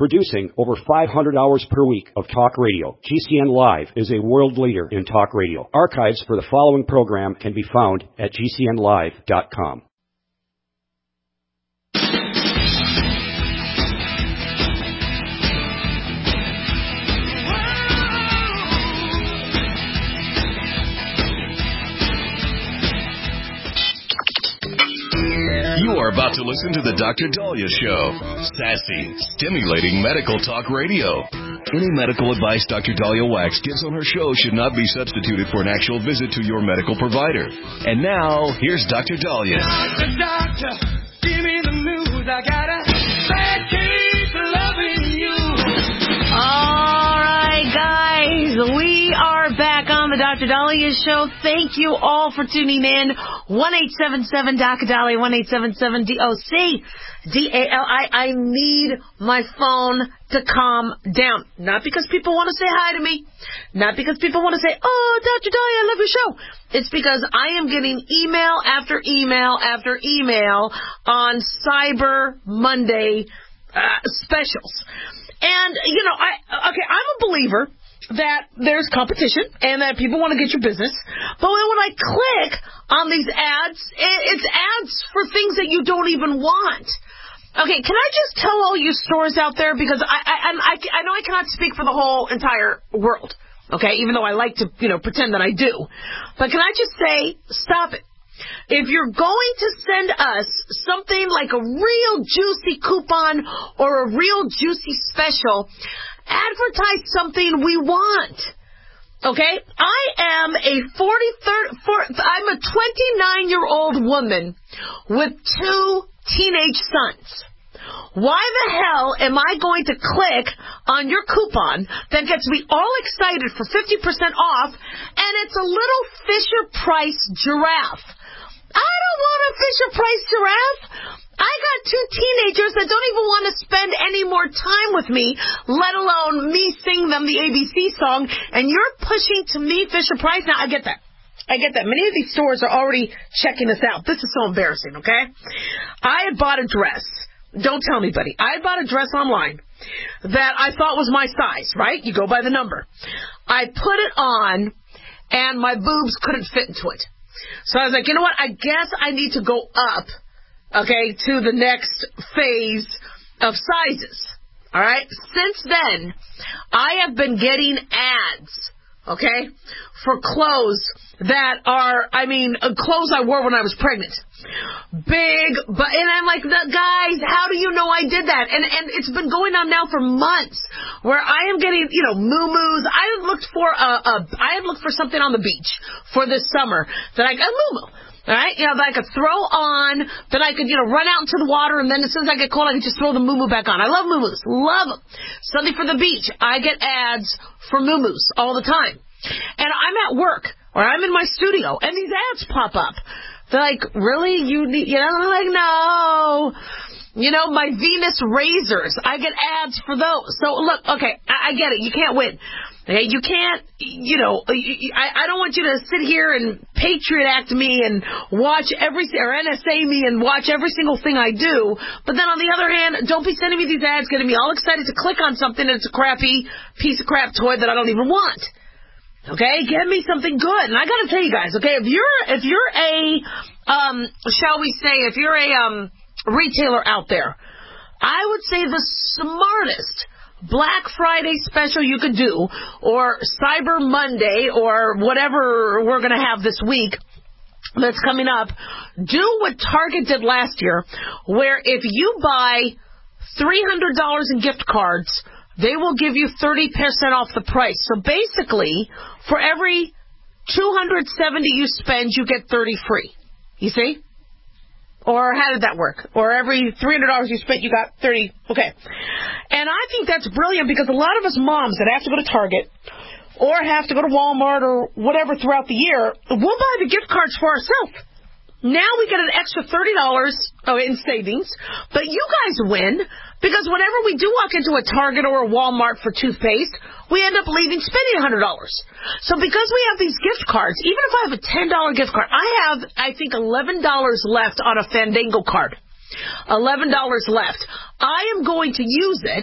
Producing over 500 hours per week of talk radio, GCN Live is a world leader in talk radio. Archives for the following program can be found at GCNlive.com. You are about to listen to the Dr. Daliah Show. Sassy, stimulating medical talk radio. Any medical advice Dr. Daliah Wax gives on her show should not be substituted for an actual visit to your medical provider. And now, here's Dr. Daliah. Doctor, give me the news. I got a bad case of loving you. All right, guys, we are back on the Dr. Daliah Show. Thank you all for tuning in. 1-877-Dr. Daliah, 1-877-DOC-DALI. I need my phone to calm down. Not because people want to say hi to me. Not because people want to say, oh, Dr. Daliah, I love your show. It's because I am getting email after email after email on Cyber Monday specials. And, you know, I'm a believer that there's competition and that people want to get your business. But when I click on these ads, it's ads for things that you don't even want. Okay, can I just tell all you stores out there, because I know I cannot speak for the whole entire world, okay, even though I like to, pretend that I do. But can I just say, stop it. If you're going to send us something like a real juicy coupon or a real juicy special, advertise something we want. Okay? I'm a 29-year-old woman with 2 teenage sons. Why the hell am I going to click on your coupon that gets me all excited for 50% off, and it's a little Fisher-Price giraffe? I don't want a Fisher-Price giraffe. I got 2 teenagers that don't even want to spend any more time with me, let alone me sing them the ABC song, and you're pushing to me Fisher-Price. Now, I get that. Many of these stores are already checking us out. This is so embarrassing, okay? I had bought a dress. Don't tell anybody. I had bought a dress online that I thought was my size, right? You go by the number. I put it on, and my boobs couldn't fit into it. So I was like, you know what? I guess I need to go up, okay, to the next phase of sizes. All right? Since then, I have been getting ads, okay, for clothes that are, clothes I wore when I was pregnant. Big, and I'm like, guys, how do you know I did that? And it's been going on now for months, where I am getting, muumuus. I had looked for something on the beach for this summer that I got muumu. All right, that I could throw on, that I could, run out into the water, and then as soon as I get cold, I could just throw the muumu back on. I love muumus, love them. Something for the beach. I get ads for muumus all the time, and I'm at work or I'm in my studio, and these ads pop up. They're like, really? You need, I'm like, no. My Venus razors, I get ads for those. So look, okay, I get it. You can't win. Okay, you can't, I don't want you to sit here and Patriot Act me and watch or NSA me and watch every single thing I do. But then on the other hand, don't be sending me these ads getting me all excited to click on something and it's a crappy piece of crap toy that I don't even want. Okay, get me something good. And I gotta tell you guys, okay, if you're a retailer out there, I would say the smartest Black Friday special you could do, or Cyber Monday, or whatever we're going to have this week that's coming up, do what Target did last year, where if you buy $300 in gift cards, they will give you 30% off the price. So basically, for every $270 you spend, you get 30 free. You see? Or how did that work? Or every $300 you spent, you got 30. Okay. And I think that's brilliant, because a lot of us moms that have to go to Target or have to go to Walmart or whatever throughout the year, we'll buy the gift cards for ourselves. Now we get an extra $30 in savings, but you guys win, because whenever we do walk into a Target or a Walmart for toothpaste, we end up spending $100. So because we have these gift cards, even if I have a $10 gift card, I think, $11 left on a Fandango card. $11 left. I am going to use it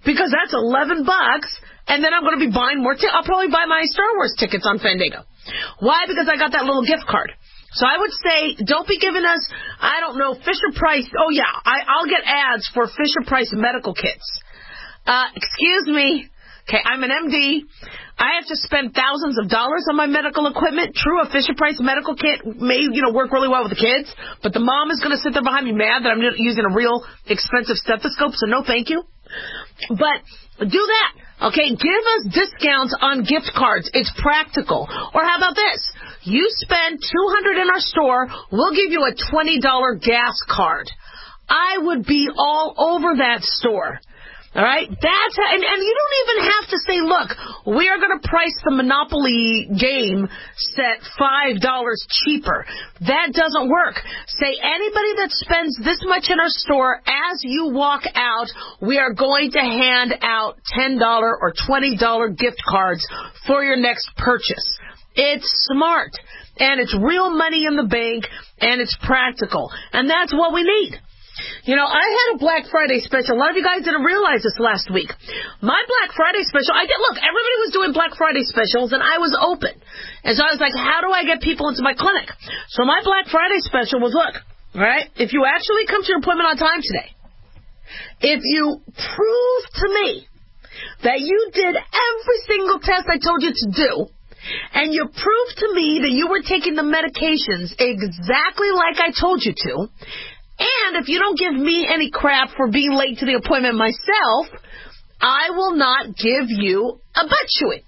because that's $11, and then I'm going to be buying more. I'll probably buy my Star Wars tickets on Fandango. Why? Because I got that little gift card. So I would say, don't be giving us, I don't know, Fisher-Price. Oh, yeah, I'll get ads for Fisher-Price medical kits. Excuse me. Okay, I'm an MD. I have to spend thousands of dollars on my medical equipment. True, a Fisher-Price medical kit may, work really well with the kids, but the mom is going to sit there behind me mad that I'm using a real expensive stethoscope, so no thank you. But do that. Okay, give us discounts on gift cards. It's practical. Or how about this? You spend $200 in our store, we'll give you a $20 gas card. I would be all over that store. All right? That's how, and you don't even have to say, look, we are going to price the Monopoly game set $5 cheaper. That doesn't work. Say anybody that spends this much in our store, as you walk out, we are going to hand out $10 or $20 gift cards for your next purchase. It's smart, and it's real money in the bank, and it's practical. And that's what we need. I had a Black Friday special. A lot of you guys didn't realize this last week. My Black Friday special, everybody was doing Black Friday specials, and I was open. And so I was like, how do I get people into my clinic? So my Black Friday special was, look, all right, if you actually come to your appointment on time today, if you prove to me that you did every single test I told you to do, and you prove to me that you were taking the medications exactly like I told you to, and if you don't give me any crap for being late to the appointment myself, I will not give you a butt chewing.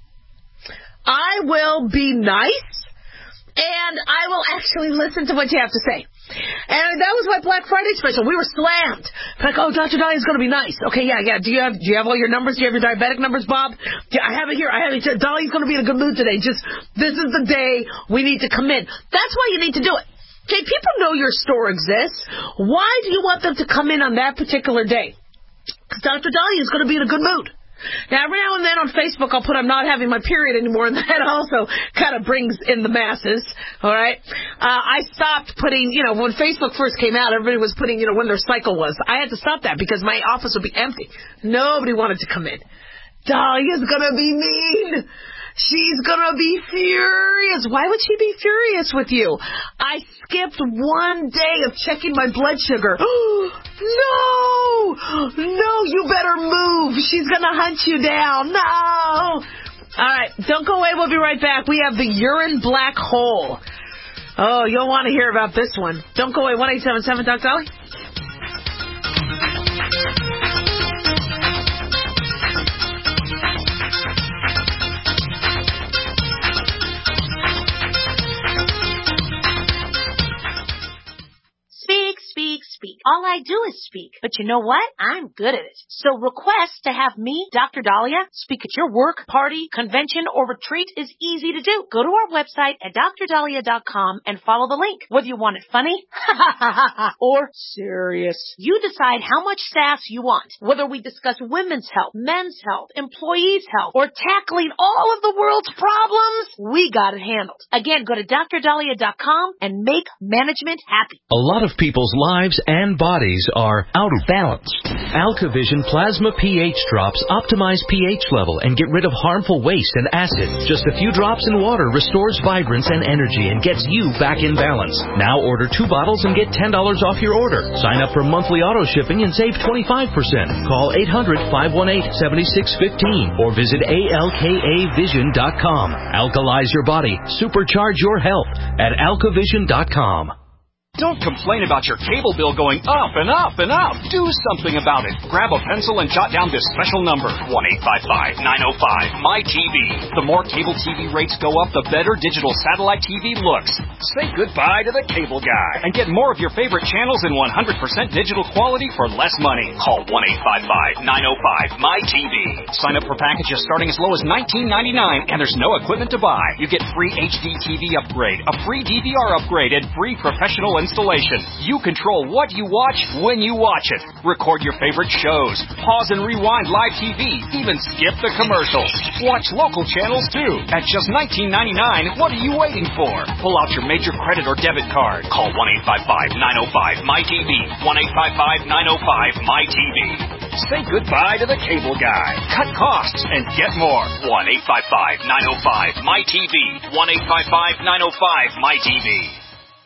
I will be nice, and I will actually listen to what you have to say. And that was my Black Friday special. We were slammed. Like, oh, Dr. Dahlia's going to be nice. Okay, yeah. Do you have all your numbers? Do you have your diabetic numbers, Bob? Yeah, I have it here. Dahlia's going to be in a good mood today. This is the day we need to come in. That's why you need to do it. Okay, people know your store exists. Why do you want them to come in on that particular day? Because Dr. Dahlia is going to be in a good mood. Now, every now and then on Facebook, I'll put I'm not having my period anymore, and that also kind of brings in the masses, all right? I stopped putting, when Facebook first came out, everybody was putting, when their cycle was. I had to stop that because my office would be empty. Nobody wanted to come in. Dahlia's going to be mean. She's gonna be furious. Why would she be furious with you? I skipped one day of checking my blood sugar. No, you better move. She's gonna hunt you down. No. All right, don't go away. We'll be right back. We have the urine black hole. Oh, you'll want to hear about this one. Don't go away. 1-877 Dr. Dolly. Speak. All I do is speak. But you know what? I'm good at it. So request to have me, Dr. Dahlia, speak at your work, party, convention, or retreat is easy to do. Go to our website at drdahlia.com and follow the link. Whether you want it funny, or serious, you decide how much sass you want. Whether we discuss women's health, men's health, employees' health, or tackling all of the world's problems, we got it handled. Again, go to drdahlia.com and make management happy. A lot of people's lives and bodies are out of balance. AlkaVision Plasma pH drops optimize pH level and get rid of harmful waste and acid. Just a few drops in water restores vibrance and energy and gets you back in balance. Now order 2 bottles and get $10 off your order. Sign up for monthly auto shipping and save 25%. Call 800-518-7615 or visit alkavision.com. Alkalize your body. Supercharge your health at alkavision.com. Don't complain about your cable bill going up and up and up. Do something about it. Grab a pencil and jot down this special number, 1-855-905-MY-TV. The more cable TV rates go up, the better digital satellite TV looks. Say goodbye to the cable guy and get more of your favorite channels in 100% digital quality for less money. Call 1-855-905-MY-TV. Sign up for packages starting as low as $19.99, and there's no equipment to buy. You get free HD TV upgrade, a free DVR upgrade, and free professional installation. You control what you watch when you watch it. Record your favorite shows. Pause and rewind live TV. Even skip the commercials. Watch local channels too. At just $19.99, what are you waiting for? Pull out your major credit or debit card. Call 1-855-905-MyTV. 1-855-905-MyTV. Say goodbye to the cable guy. Cut costs and get more. 1-855-905-MyTV. 1-855-905-MyTV.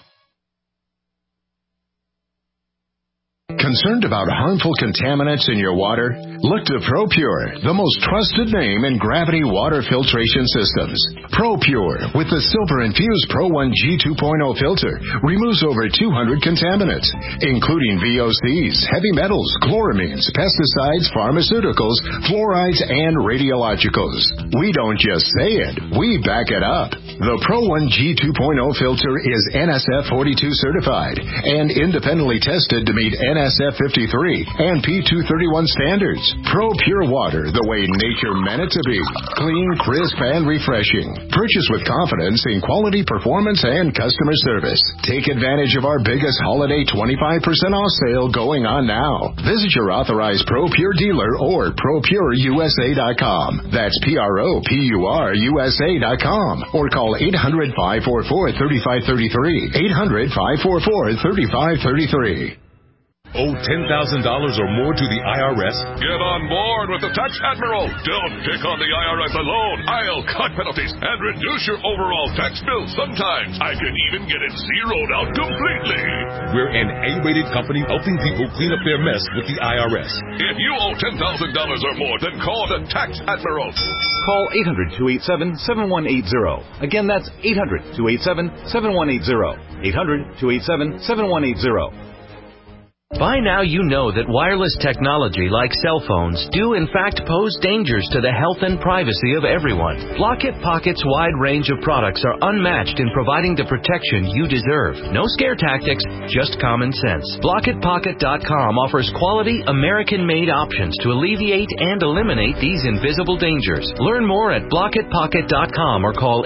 Concerned about harmful contaminants in your water? Look to ProPure, the most trusted name in gravity water filtration systems. ProPure, with the silver-infused Pro 1G 2.0 filter, removes over 200 contaminants, including VOCs, heavy metals, chloramines, pesticides, pharmaceuticals, fluorides, and radiologicals. We don't just say it, we back it up. The Pro 1G 2.0 filter is NSF 42 certified and independently tested to meet NSF 53 and P231 standards. ProPure water, the way nature meant it to be. Clean, crisp, and refreshing. Purchase with confidence in quality, performance, and customer service. Take advantage of our biggest holiday 25% off sale going on now. Visit your authorized ProPure dealer or ProPureUSA.com. That's ProPureUSA.com. Or call 800-544-3533. 800-544-3533. Owe $10,000 or more to the IRS? Get on board with the Tax Admiral. Don't pick on the IRS alone. I'll cut penalties and reduce your overall tax bill. Sometimes I can even get it zeroed out completely. We're an A-rated company helping people clean up their mess with the IRS. If you owe $10,000 or more, then call the Tax Admiral. Call 800-287-7180. Again, that's 800-287-7180. 800-287-7180. By now you know that wireless technology like cell phones do in fact pose dangers to the health and privacy of everyone. Blockit Pocket's wide range of products are unmatched in providing the protection you deserve. No scare tactics, just common sense. BlockitPocket.com offers quality American-made options to alleviate and eliminate these invisible dangers. Learn more at BlockitPocket.com or call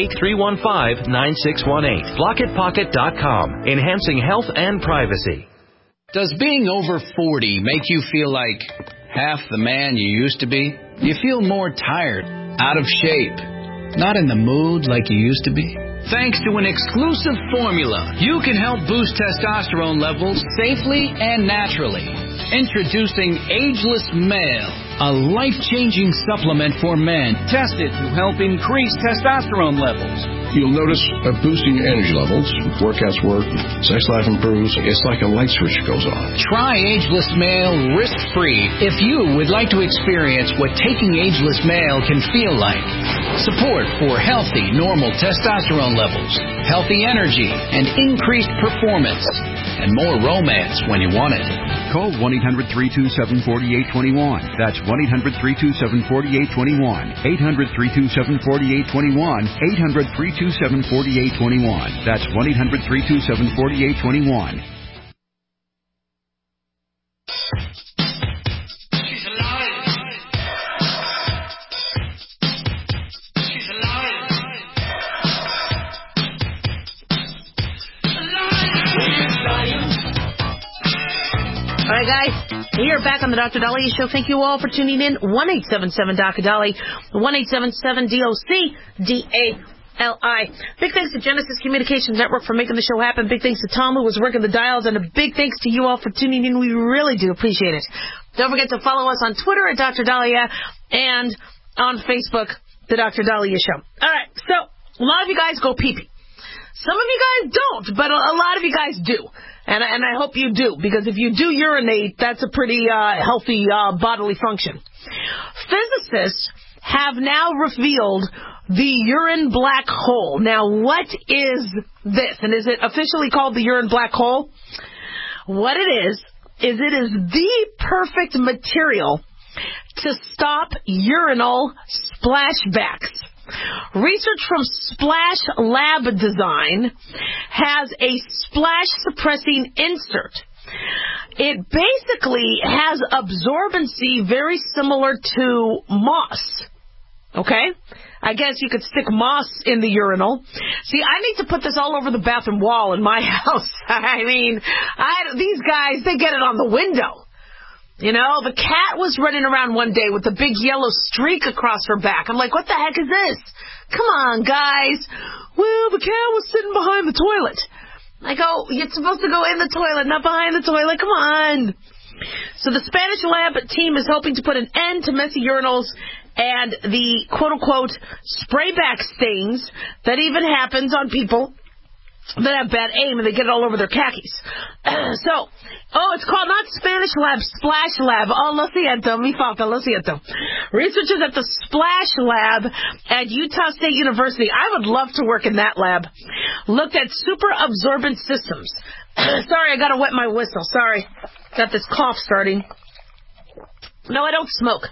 888-315-9618. BlockitPocket.com, enhancing health and privacy. Does being over 40 make you feel like half the man you used to be? Do you feel more tired, out of shape, not in the mood like you used to be? Thanks to an exclusive formula, you can help boost testosterone levels safely and naturally. Introducing Ageless Male, a life-changing supplement for men tested to help increase testosterone levels. You'll notice a boosting your energy levels. Workouts work, sex life improves. It's like a light switch goes on. Try Ageless Male risk-free if you would like to experience what taking Ageless Male can feel like. Support for healthy, normal testosterone levels, healthy energy, and increased performance, and more romance when you want it. Call 1-800-327-4821. That's 1-800-327-4821. 800-327-4821. 800-327-4821. That's 1-800-327-4821. All right, guys, we are back on the Dr. Daliah Show. Thank you all for tuning in. 1-877-DOC-DALI, 1-877-DOC-DALI. Big thanks to Genesis Communications Network for making the show happen. Big thanks to Tom, who was working the dials, and a big thanks to you all for tuning in. We really do appreciate it. Don't forget to follow us on Twitter at Dr. Daliah and on Facebook, the Dr. Daliah Show. All right, so a lot of you guys go pee-pee. Some of you guys don't, but a lot of you guys do. And I hope you do, because if you do urinate, that's a pretty healthy bodily function. Physicists have now revealed the urine black hole. Now, what is this? And is it officially called the urine black hole? What it is it is the perfect material to stop urinal splashbacks. Research from Splash Lab Design has a splash-suppressing insert. It basically has absorbency very similar to moss. Okay? I guess you could stick moss in the urinal. See, I need to put this all over the bathroom wall in my house. I mean, these guys, they get it on the window. You know, the cat was running around one day with a big yellow streak across her back. I'm like, what the heck is this? Come on, guys. Well, the cat was sitting behind the toilet. I go, you're supposed to go in the toilet, not behind the toilet. Come on. So the Spanish lab team is hoping to put an end to messy urinals and the quote-unquote sprayback stains that even happens on people that have bad aim and they get it all over their khakis. It's called not Spanish Lab, Splash Lab. Oh, lo siento, mi falta, lo siento. Researchers at the Splash Lab at Utah State University, I would love to work in that lab, looked at super absorbent systems. Sorry, I gotta wet my whistle. Sorry. Got this cough starting. No, I don't smoke.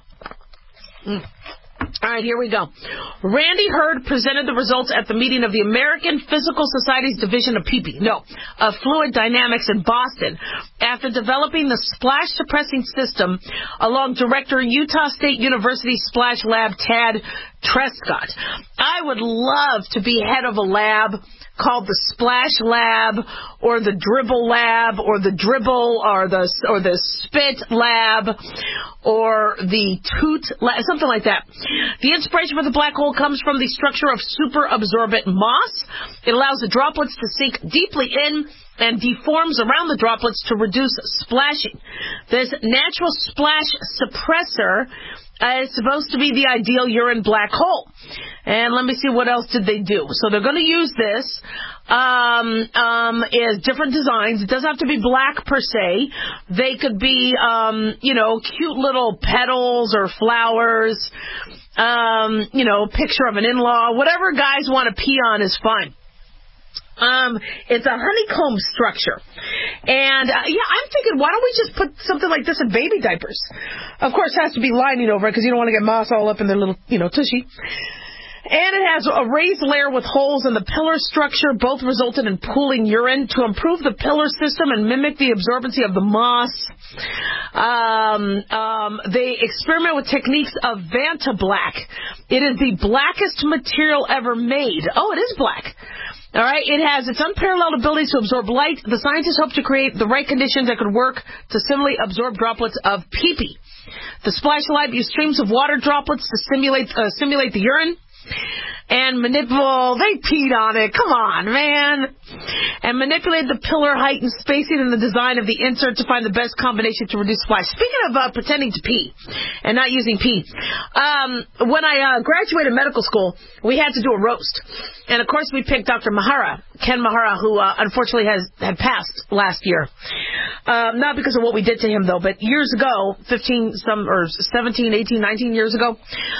All right, here we go. Randy Hurd presented the results at the meeting of the American Physical Society's Division of Fluid Dynamics in Boston after developing the splash suppressing system along director Utah State University Splash Lab Tad Trescott. I would love to be head of a lab called the Splash Lab or the Dribble Lab or the Dribble or the Spit Lab or the Toot Lab, something like that. The inspiration for the black hole comes from the structure of super absorbent moss. It allows the droplets to sink deeply in and deforms around the droplets to reduce splashing. This natural splash suppressor is supposed to be the ideal urine black hole. And let me see, what else did they do? So they're going to use this as different designs. It doesn't have to be black per se. They could be, cute little petals or flowers, picture of an in-law. Whatever guys want to pee on is fine. It's a honeycomb structure. And, I'm thinking, why don't we just put something like this in baby diapers? Of course, it has to be lining over it because you don't want to get moss all up in their little, tushy. And it has a raised layer with holes in the pillar structure. Both resulted in pooling urine to improve the pillar system and mimic the absorbency of the moss. They experiment with techniques of Vanta Black. It is the blackest material ever made. Oh, it is black. All right, it has its unparalleled ability to absorb light. The scientists hope to create the right conditions that could work to similarly absorb droplets of pee-pee. The Splash Lab used streams of water droplets to simulate the urine and they peed on it. Come on, man. And manipulated the pillar height and spacing and the design of the insert to find the best combination to reduce splash. Speaking of pretending to pee and not using pee, when I graduated medical school, we had to do a roast. And, of course, we picked Dr. Mahara, Ken Mahara, who unfortunately had passed last year. Not because of what we did to him, though, but years ago, 17, 18, 19 years ago,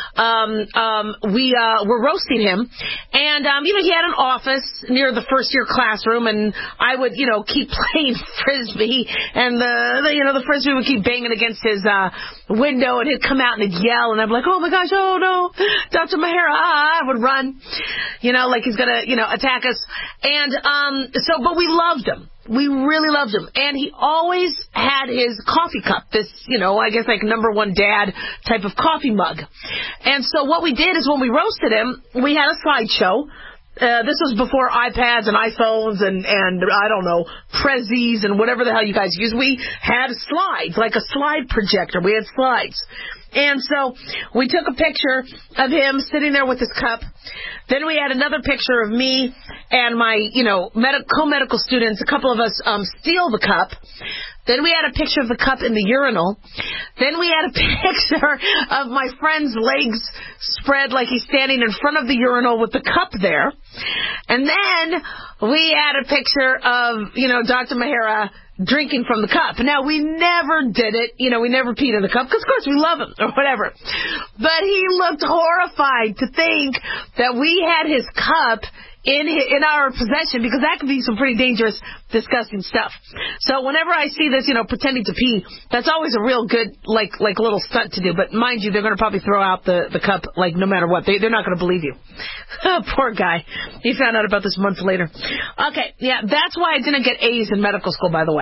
we were roasting him. And, he had an office near the first-year classroom, and I would, keep playing Frisbee, and the Frisbee would keep banging against his window, and he'd come out and he'd yell, and I'd be like, oh, my gosh, oh, no, Dr. Mahara, I would run, like he's going to, attack us. And but we loved him. We really loved him. And he always had his coffee cup, this, I guess like number one dad type of coffee mug. And so what we did is when we roasted him, we had a slideshow. This was before iPads and iPhones and I don't know, Prezzies and whatever the hell you guys use. We had slides, like a slide projector. We had slides. And so we took a picture of him sitting there with his cup. Then we had another picture of me and my, co-medical students. A couple of us steal the cup. Then we had a picture of the cup in the urinal. Then we had a picture of my friend's legs spread like he's standing in front of the urinal with the cup there. And then we had a picture of, Dr. Mahara drinking from the cup. Now, we never did it. We never peed in the cup because, of course, we love him or whatever. But he looked horrified to think that we had his cup in our possession, because that could be some pretty dangerous, disgusting stuff. So whenever I see this, pretending to pee, that's always a real good, like little stunt to do. But mind you, they're going to probably throw out the cup, no matter what. They're not going to believe you. Poor guy. He found out about this months later. Okay, yeah, that's why I didn't get A's in medical school, by the way.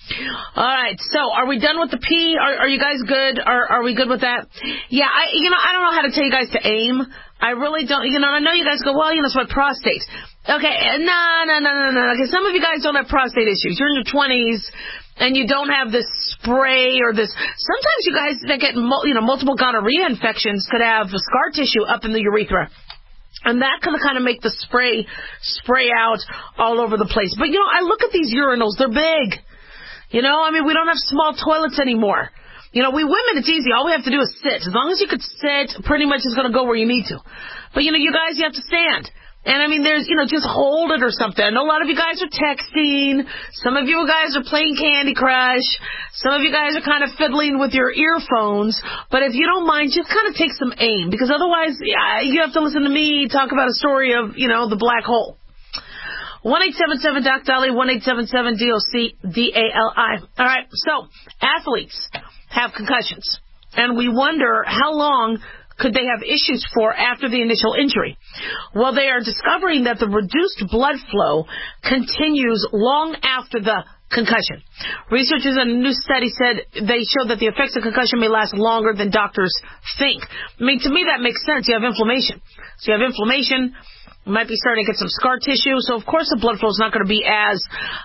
All right, so are we done with the P? Are you guys good? Are we good with that? Yeah, I don't know how to tell you guys to aim. I really don't. I know you guys go, well, it's my prostate. Okay, no. Okay, some of you guys don't have prostate issues. You're in your 20s, and you don't have this spray or this. Sometimes you guys that get multiple gonorrhea infections could have scar tissue up in the urethra. And that can kind of make the spray out all over the place. But, I look at these urinals. They're big. We don't have small toilets anymore. We women, it's easy. All we have to do is sit. As long as you could sit, pretty much it's going to go where you need to. But, you guys, you have to stand. And, there's, just hold it or something. I know a lot of you guys are texting. Some of you guys are playing Candy Crush. Some of you guys are kind of fiddling with your earphones. But if you don't mind, just kind of take some aim. Because otherwise, you have to listen to me talk about a story of, the black hole. 1-877-DOC-DOLLY, 1-877-DOC-DALI. All right, so athletes have concussions. And we wonder how long could they have issues for after the initial injury? Well, they are discovering that the reduced blood flow continues long after the concussion. Researchers in a new study said they showed that the effects of concussion may last longer than doctors think. To me, that makes sense. You have inflammation. So you have inflammation. You might be starting to get some scar tissue. So, of course, the blood flow is not going to be as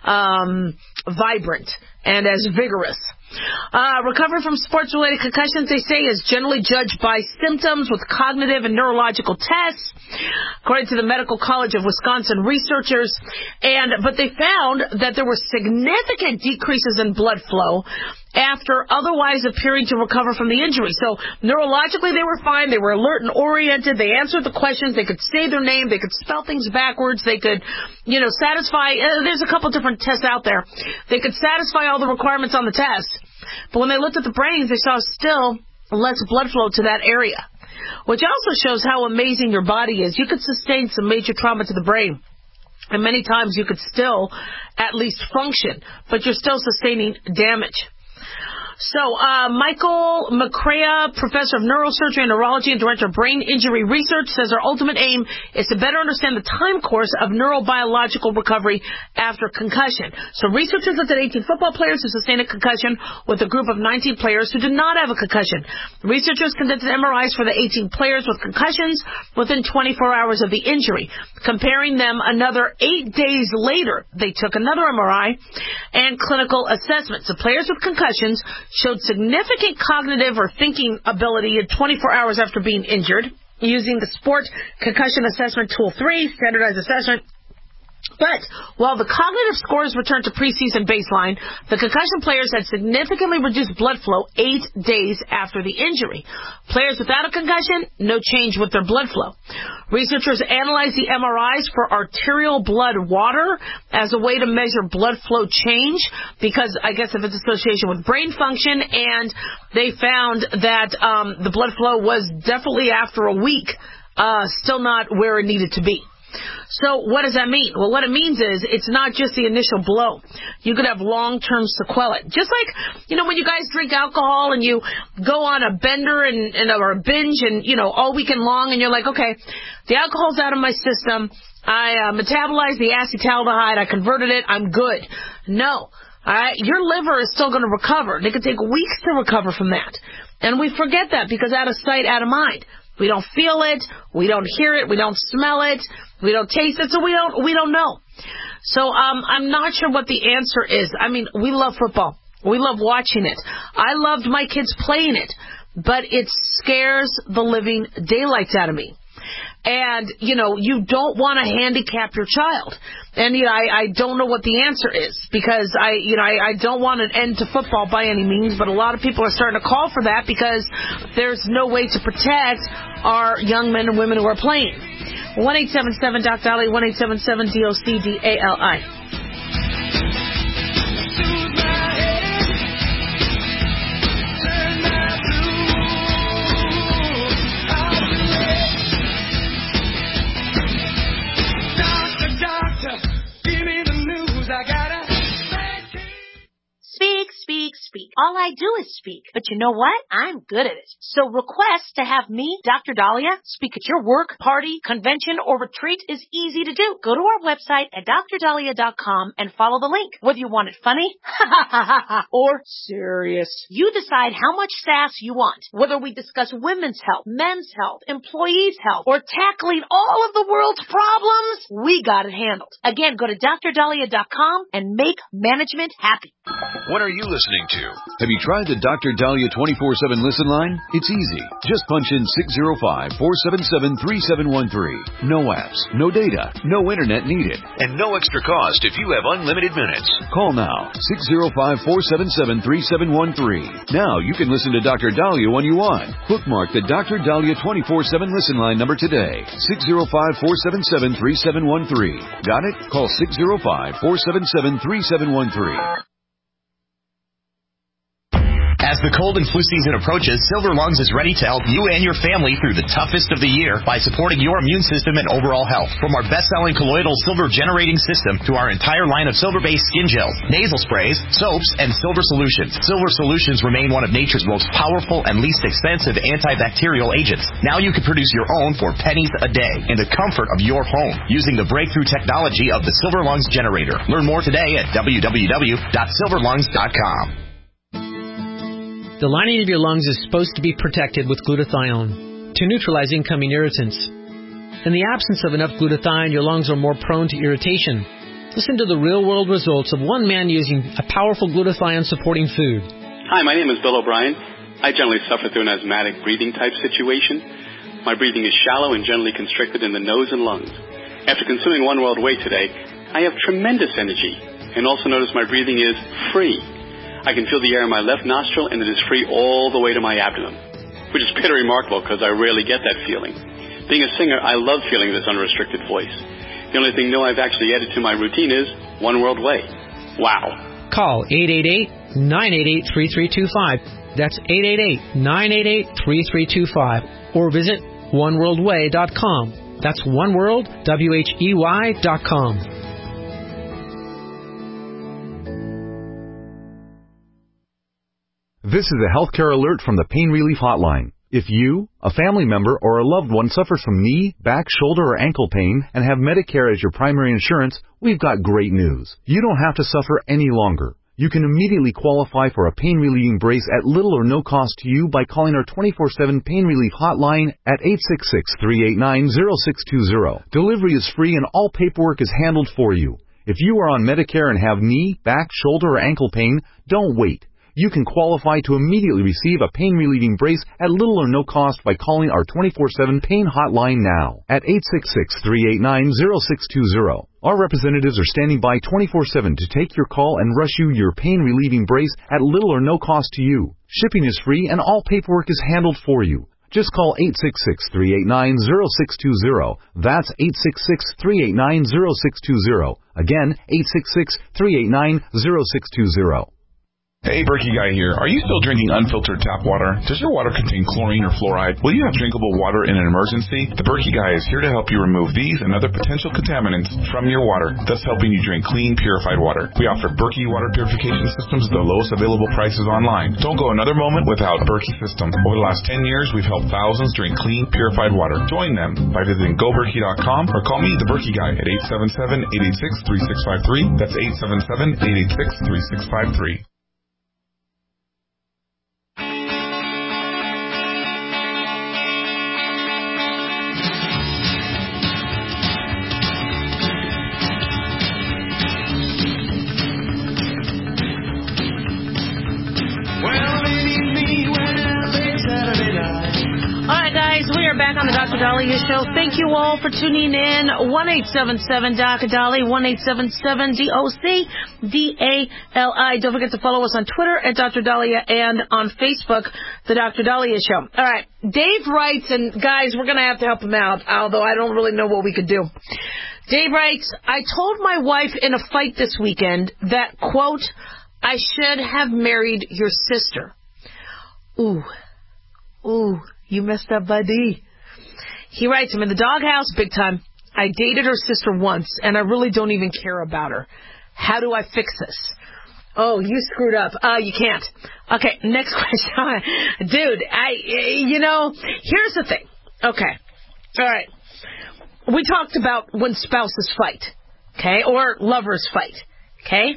vibrant and as vigorous. Recovery from sports-related concussions, they say, is generally judged by symptoms with cognitive and neurological tests, according to the Medical College of Wisconsin researchers. But they found that there were significant decreases in blood flow after otherwise appearing to recover from the injury. So neurologically they were fine. They were alert and oriented. They answered the questions. They could say their name. They could spell things backwards. They could, satisfy. There's a couple different tests out there. They could satisfy all the requirements on the test. But when they looked at the brains, they saw still less blood flow to that area, which also shows how amazing your body is. You could sustain some major trauma to the brain, and many times you could still at least function, but you're still sustaining damage. So, Michael McCrea, professor of neurosurgery and neurology and director of brain injury research, says our ultimate aim is to better understand the time course of neurobiological recovery after concussion. So researchers looked at 18 football players who sustained a concussion with a group of 19 players who did not have a concussion. Researchers conducted MRIs for the 18 players with concussions within 24 hours of the injury. Comparing them another 8 days later, they took another MRI and clinical assessments. The players with concussions showed significant cognitive or thinking ability in 24 hours after being injured using the Sport Concussion Assessment Tool 3 standardized assessment. But while the cognitive scores returned to preseason baseline, the concussion players had significantly reduced blood flow 8 days after the injury. Players without a concussion, no change with their blood flow. Researchers analyzed the MRIs for arterial blood water as a way to measure blood flow change because I guess of its association with brain function, and they found that the blood flow was definitely after a week still not where it needed to be. So what does that mean? Well, what it means is it's not just the initial blow. You could have long-term sequelae. Just like, when you guys drink alcohol and you go on a bender or a binge and, all weekend long and you're like, okay, the alcohol's out of my system. I metabolized the acetaldehyde. I converted it. I'm good. No. All right. Your liver is still going to recover. It could take weeks to recover from that. And we forget that because out of sight, out of mind. We don't feel it, we don't hear it, we don't smell it, we don't taste it, so we don't know. So I'm not sure what the answer is. I mean, we love football. We love watching it. I loved my kids playing it, but it scares the living daylights out of me. And, you don't want to handicap your child. And, I don't know what the answer is because I don't want an end to football by any means, but a lot of people are starting to call for that because there's no way to protect our young men and women who are playing. 1-877-DOC-DOLLY, 1-877-DOC-DALI. All I do is speak. But you know what? I'm good at it. So request to have me, Dr. Dahlia, speak at your work, party, convention, or retreat is easy to do. Go to our website at drdahlia.com and follow the link. Whether you want it funny, or serious, you decide how much sass you want. Whether we discuss women's health, men's health, employees' health, or tackling all of the world's problems, we got it handled. Again, go to drdahlia.com and make management happy. What are you listening to? Have you tried the Dr. Dahlia 24/7 listen line? It's easy. Just punch in 605-477-3713. No apps, no data, no internet needed, and no extra cost if you have unlimited minutes. Call now, 605-477-3713. Now you can listen to Dr. Dahlia when you want. Bookmark the Dr. Dahlia 24/7 listen line number today, 605-477-3713. Got it? Call 605-477-3713. As the cold and flu season approaches, Silver Lungs is ready to help you and your family through the toughest of the year by supporting your immune system and overall health. From our best-selling colloidal silver generating system to our entire line of silver-based skin gels, nasal sprays, soaps, and silver solutions. Silver solutions remain one of nature's most powerful and least expensive antibacterial agents. Now you can produce your own for pennies a day in the comfort of your home using the breakthrough technology of the Silver Lungs generator. Learn more today at www.silverlungs.com. The lining of your lungs is supposed to be protected with glutathione to neutralize incoming irritants. In the absence of enough glutathione, your lungs are more prone to irritation. Listen to the real-world results of one man using a powerful glutathione-supporting food. Hi, my name is Bill O'Brien. I generally suffer through an asthmatic breathing type situation. My breathing is shallow and generally constricted in the nose and lungs. After consuming One World Way today, I have tremendous energy and also notice my breathing is free. I can feel the air in my left nostril, and it is free all the way to my abdomen, which is pretty remarkable because I rarely get that feeling. Being a singer, I love feeling this unrestricted voice. The only thing new I've actually added to my routine is One World Way. Wow. Call 888-988-3325. That's 888-988-3325. Or visit oneworldway.com. That's oneworldwhey.com. This is a healthcare alert from the Pain Relief Hotline. If you, a family member, or a loved one suffers from knee, back, shoulder, or ankle pain and have Medicare as your primary insurance, we've got great news. You don't have to suffer any longer. You can immediately qualify for a pain-relieving brace at little or no cost to you by calling our 24/7 Pain Relief Hotline at 866-389-0620. Delivery is free and all paperwork is handled for you. If you are on Medicare and have knee, back, shoulder, or ankle pain, don't wait. You can qualify to immediately receive a pain-relieving brace at little or no cost by calling our 24/7 Pain Hotline now at 866-389-0620. Our representatives are standing by 24/7 to take your call and rush you your pain-relieving brace at little or no cost to you. Shipping is free and all paperwork is handled for you. Just call 866-389-0620. That's 866-389-0620. Again, 866-389-0620. Hey, Berkey Guy here. Are you still drinking unfiltered tap water? Does your water contain chlorine or fluoride? Will you have drinkable water in an emergency? The Berkey Guy is here to help you remove these and other potential contaminants from your water, thus helping you drink clean, purified water. We offer Berkey water purification systems at the lowest available prices online. Don't go another moment without a Berkey system. Over the last 10 years, we've helped thousands drink clean, purified water. Join them by visiting GoBerkey.com or call me, the Berkey Guy, at 877-886-3653. That's 877-886-3653. Back on the Dr. Dahlia Show. Thank you all for tuning in. 1-877-Dr. 1-877-DOC-DALI. Don't forget to follow us on Twitter at Dr. Dahlia and on Facebook, The Dr. Dahlia Show. All right. Dave writes, and guys, we're going to have to help him out, although I don't really know what we could do. Dave writes, I told my wife in a fight this weekend that, quote, I should have married your sister. Ooh, you messed up, buddy. He writes, I'm in the doghouse big time. I dated her sister once, and I really don't even care about her. How do I fix this? Oh, you screwed up. You can't. Okay, next question. Dude, here's the thing. Okay. All right. We talked about when spouses fight, okay, or lovers fight, okay?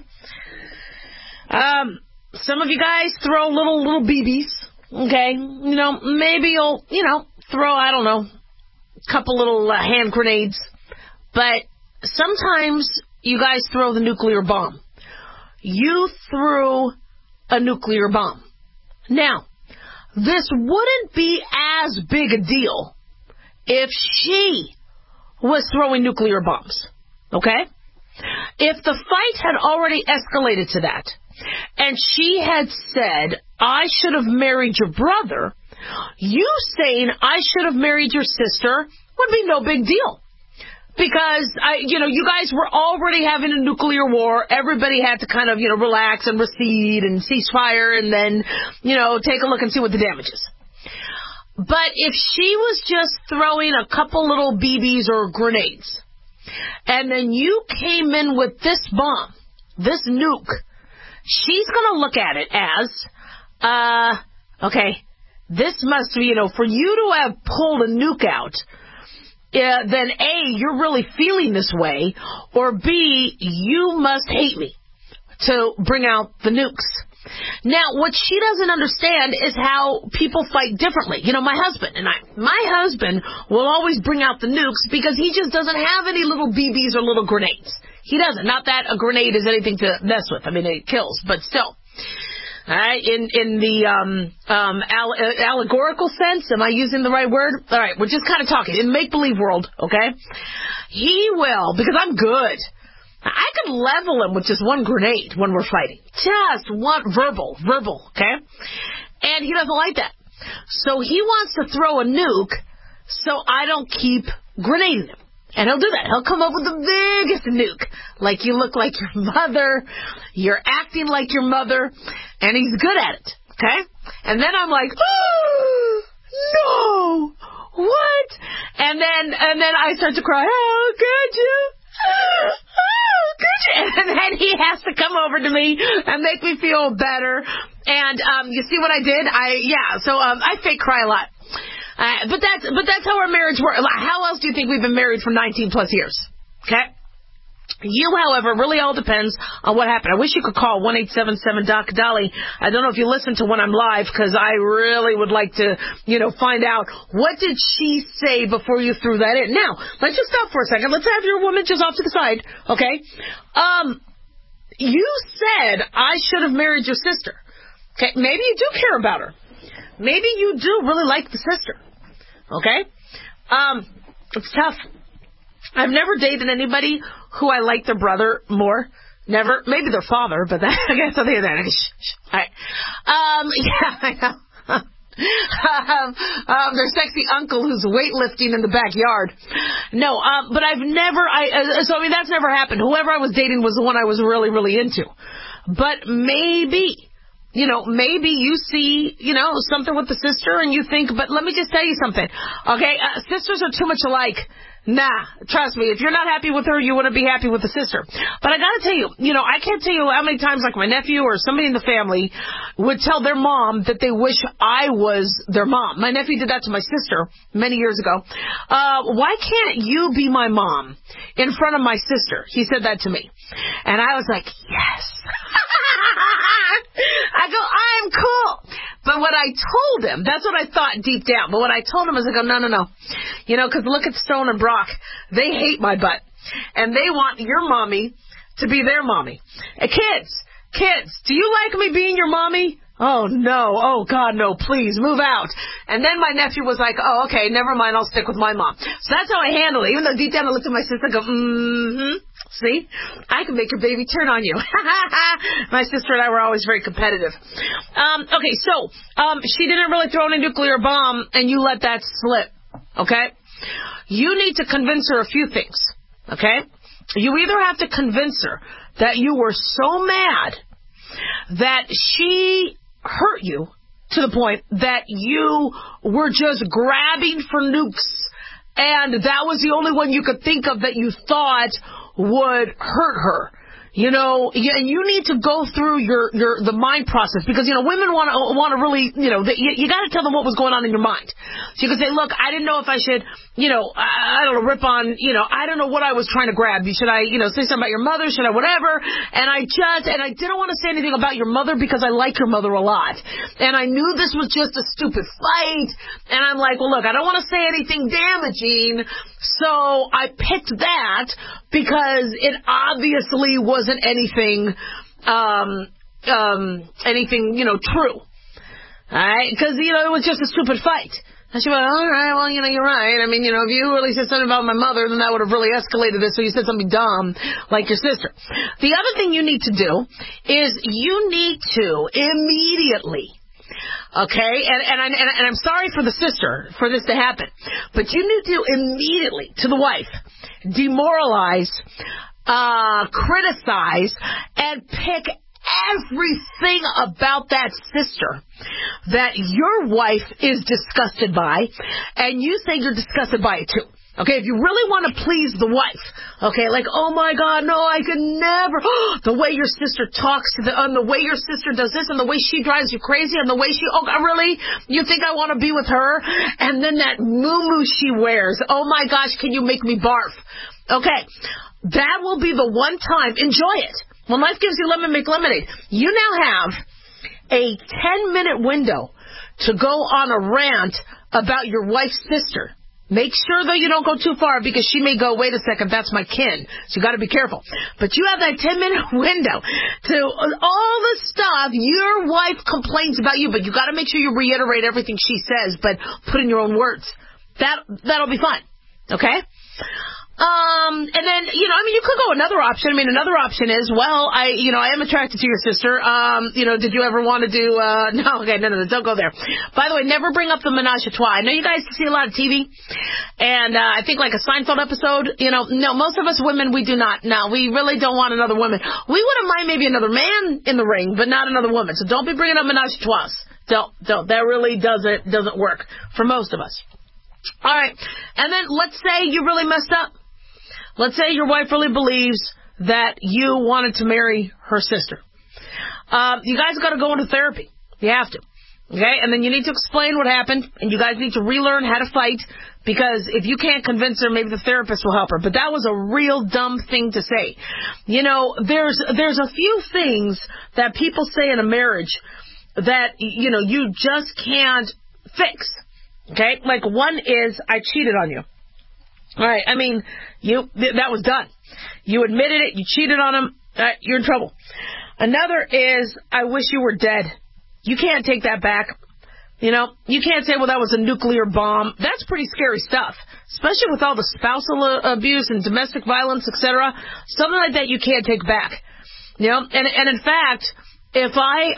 Some of you guys throw little BBs, okay? Maybe you'll, throw, I don't know, a couple little hand grenades. But sometimes you guys throw the nuclear bomb. You threw a nuclear bomb. Now, this wouldn't be as big a deal if she was throwing nuclear bombs, okay? If the fight had already escalated to that, and she had said, I should have married your brother, you saying I should have married your sister would be no big deal. Because, you guys were already having a nuclear war. Everybody had to kind of, relax and recede and cease fire and then, take a look and see what the damage is. But if she was just throwing a couple little BBs or grenades, and then you came in with this bomb, this nuke, she's going to look at it as, okay, this must be, for you to have pulled a nuke out, then A, you're really feeling this way, or B, you must hate me to bring out the nukes. Now, what she doesn't understand is how people fight differently. My husband will always bring out the nukes because he just doesn't have any little BBs or little grenades. He doesn't. Not that a grenade is anything to mess with. I mean, it kills, but still. All right, in the allegorical sense, am I using the right word? All right, we're just kind of talking in make-believe world, okay? He will, because I'm good. I could level him with just one grenade when we're fighting. Just one verbal, okay? And he doesn't like that. So he wants to throw a nuke so I don't keep grenading him. And he'll do that. He'll come up with the biggest nuke. Like you look like your mother, you're acting like your mother, and he's good at it, okay? And then I'm like, oh, no, what? And then I start to cry, oh, could you? And then he has to come over to me and make me feel better. And you see what I did? I fake cry a lot. But that's how our marriage works. How else do you think we've been married for 19 plus years? Okay? You, however, really all depends on what happened. I wish you could call 1-877-DOC-DOLLY. I don't know if you listen to when I'm live because I really would like to, find out what did she say before you threw that in. Now, let's just stop for a second. Let's have your woman just off to the side, okay? You said I should have married your sister. Okay, maybe you do care about her. Maybe you do really like the sister. Okay? It's tough. I've never dated anybody who I like their brother more. Never. Maybe their father, but that, I guess something like that. All right. I know. Their sexy uncle who's weightlifting in the backyard. No, but I've never, that's never happened. Whoever I was dating was the one I was really, really into. But maybe you see, something with the sister and you think, but let me just tell you something. Okay, sisters are too much alike. Nah, trust me, if you're not happy with her, you wouldn't be happy with the sister. But I gotta tell you, I can't tell you how many times, like my nephew or somebody in the family would tell their mom that they wish I was their mom. My nephew did that to my sister many years ago. Why can't you be my mom in front of my sister? He said that to me. And I was like, yes. I go, I'm cool. But what I told him, that's what I thought deep down. But what I told him is, I go, no. Because look at Stone and Brock. They hate my butt. And they want your mommy to be their mommy. Kids, do you like me being your mommy? Oh, no. Oh, God, no. Please, move out. And then my nephew was like, oh, okay, never mind. I'll stick with my mom. So that's how I handle it. Even though deep down I looked at my sister and go, see? I can make your baby turn on you. My sister and I were always very competitive. Okay, so she didn't really throw in a nuclear bomb, and you let that slip. Okay? You need to convince her a few things. Okay? You either have to convince her that you were so mad that she hurt you to the point that you were just grabbing for nukes, and that was the only one you could think of that you thought would hurt her. You know, and you need to go through the mind process, because, you know, women want to really, you know, you got to tell them what was going on in your mind. So you can say, look, I didn't know if I should, you know, I don't know, rip on, you know, I don't know what I was trying to grab. Should I, you know, say something about your mother? Should I whatever? And I didn't want to say anything about your mother because I like your mother a lot. And I knew this was just a stupid fight. And I'm like, well, look, I don't want to say anything damaging. So I picked that because it obviously wasn't anything, you know, true. Alright? Because, you know, it was just a stupid fight. And she went, alright, well, you know, you're right. I mean, you know, if you really said something about my mother, then that would have really escalated this, so you said something dumb, like your sister. The other thing you need to do is you need to immediately, okay, and I'm sorry for the sister for this to happen, but you need to immediately, to the wife, demoralize, criticize, and pick everything about that sister that your wife is disgusted by, and you say you're disgusted by it too. Okay, if you really want to please the wife, okay, like, oh my God, no, I could never, the way your sister talks, the way your sister does this, and the way she drives you crazy, and the way she, oh God, really? You think I want to be with her? And then that moo-moo she wears, oh my gosh, can you make me barf? Okay, that will be the one time, enjoy it. When life gives you lemon, make lemonade. You now have a 10-minute window to go on a rant about your wife's sister. Make sure, though, you don't go too far, because she may go, wait a second, that's my kin. So you got to be careful. But you have that 10-minute window to all the stuff your wife complains about you, but you got to make sure you reiterate everything she says, but put in your own words. That'll be fine. Okay? And then, you know, I mean, you could go another option. I mean, another option is, well, I am attracted to your sister. You know, did you ever want to do, no, don't go there. By the way, never bring up the menage a trois. I know you guys see a lot of TV, and, I think like a Seinfeld episode, you know, no, most of us women, we do not. No, we really don't want another woman. We wouldn't mind maybe another man in the ring, but not another woman. So don't be bringing up menage a trois. Don't. That really doesn't work for most of us. All right. And then let's say you really messed up. Let's say your wife really believes that you wanted to marry her sister. You guys got to go into therapy. You have to. Okay? And then you need to explain what happened, and you guys need to relearn how to fight, because if you can't convince her, maybe the therapist will help her. But that was a real dumb thing to say. You know, there's a few things that people say in a marriage that, you know, you just can't fix. Okay? Like, one is, I cheated on you. All right, I mean, that was done. You admitted it. You cheated on him. You're in trouble. Another is, I wish you were dead. You can't take that back. You know, you can't say, well, that was a nuclear bomb. That's pretty scary stuff, especially with all the spousal abuse and domestic violence, etc. Something like that you can't take back. You know, and in fact, if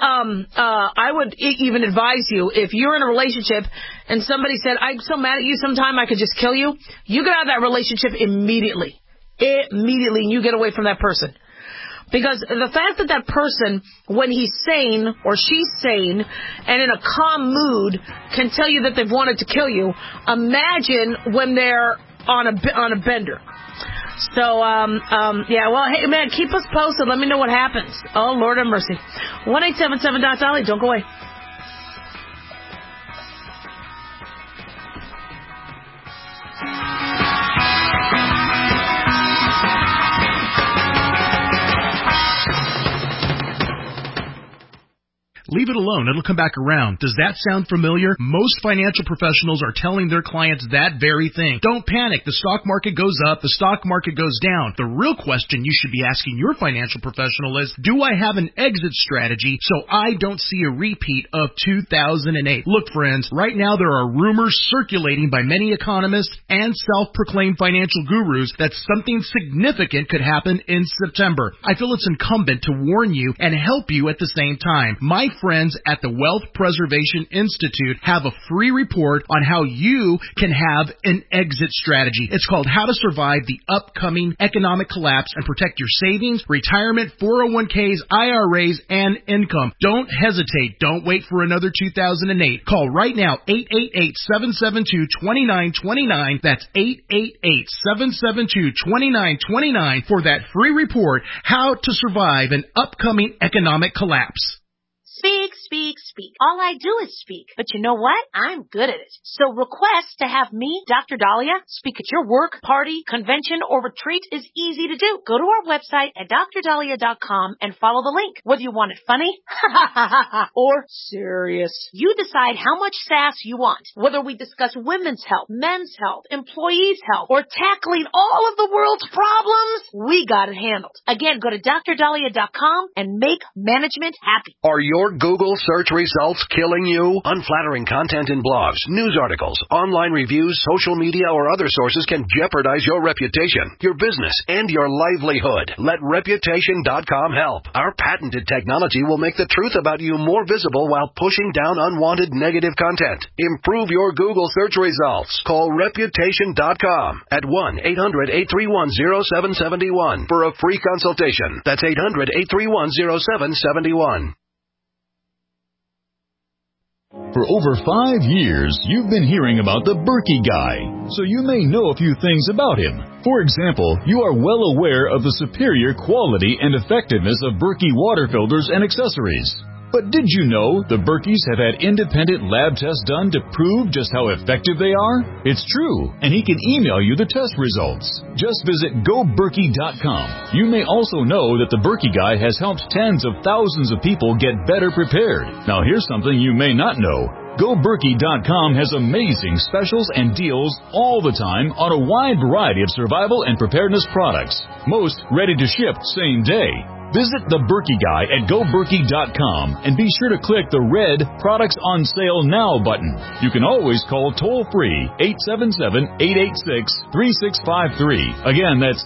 I would even advise you, if you're in a relationship and somebody said, I'm so mad at you sometime I could just kill you, you get out of that relationship immediately. Immediately, and you get away from that person. Because the fact that that person, when he's sane or she's sane and in a calm mood, can tell you that they've wanted to kill you, imagine when they're on a bender. So, yeah, well, hey, man, keep us posted. Let me know what happens. Oh, Lord have mercy. 1-877-DOT-DOLLY. Don't go away. Leave it alone. It'll come back around. Does that sound familiar? Most financial professionals are telling their clients that very thing. Don't panic. The stock market goes up. The stock market goes down. The real question you should be asking your financial professional is, do I have an exit strategy so I don't see a repeat of 2008? Look, friends, right now there are rumors circulating by many economists and self-proclaimed financial gurus that something significant could happen in September. I feel it's incumbent to warn you and help you at the same time. My friends at the Wealth Preservation Institute have a free report on how you can have an exit strategy. It's called How to Survive the Upcoming Economic Collapse and Protect Your Savings, Retirement, 401ks, IRAs, and income. Don't hesitate. Don't wait for another 2008. Call right now, 888-772-2929. That's 888-772-2929 for that free report, How to Survive an Upcoming Economic Collapse. Speak, speak, speak. All I do is speak. But you know what? I'm good at it. So request to have me, Dr. Dahlia, speak at your work, party, convention, or retreat is easy to do. Go to our website at drdahlia.com and follow the link. Whether you want it funny or serious, you decide how much sass you want. Whether we discuss women's health, men's health, employees' health, or tackling all of the world's problems, we got it handled. Again, go to drdahlia.com and make management happy. Are your Google search results killing you? Unflattering content in blogs, news articles, online reviews, social media, or other sources can jeopardize your reputation, your business, and your livelihood. Let Reputation.com help. Our patented technology will make the truth about you more visible while pushing down unwanted negative content. Improve your Google search results. Call Reputation.com at 1-800-831-0771 for a free consultation. That's 800-831-0771. For over 5 years, you've been hearing about the Berkey Guy, so you may know a few things about him. For example, you are well aware of the superior quality and effectiveness of Berkey water filters and accessories. But did you know the Berkeys have had independent lab tests done to prove just how effective they are? It's true, and he can email you the test results. Just visit GoBerkey.com. You may also know that the Berkey Guy has helped tens of thousands of people get better prepared. Now here's something you may not know. GoBerkey.com has amazing specials and deals all the time on a wide variety of survival and preparedness products. Most ready to ship same day. Visit the Berkey Guy at GoBerkey.com and be sure to click the red Products on Sale Now button. You can always call toll-free 877-886-3653. Again, that's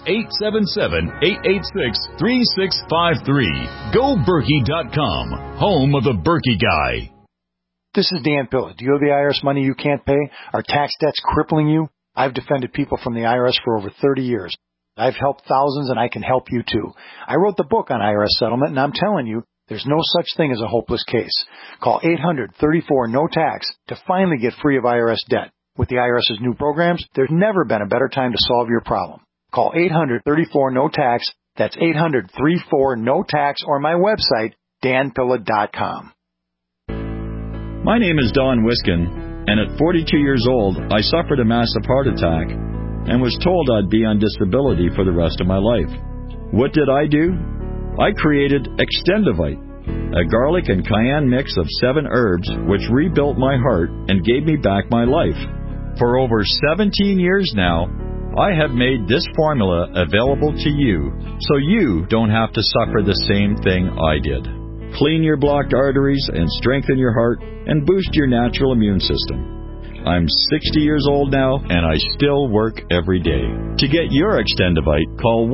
877-886-3653. GoBerkey.com, home of the Berkey Guy. This is Dan Pilla. Do you owe the IRS money you can't pay? Are tax debts crippling you? I've defended people from the IRS for over 30 years. I've helped thousands, and I can help you too. I wrote the book on IRS settlement, and I'm telling you, there's no such thing as a hopeless case. Call 800-34-NO-TAX to finally get free of IRS debt. With the IRS's new programs, there's never been a better time to solve your problem. Call 800-34-NO-TAX. That's 800-34-NO-TAX, or my website, danpilla.com. My name is Don Wiskin, and at 42 years old, I suffered a massive heart attack and was told I'd be on disability for the rest of my life. What did I do? I created Extendivite, a garlic and cayenne mix of 7 herbs which rebuilt my heart and gave me back my life. For over 17 years now, I have made this formula available to you so you don't have to suffer the same thing I did. Clean your blocked arteries and strengthen your heart and boost your natural immune system. I'm 60 years old now, and I still work every day. To get your Extendivite, call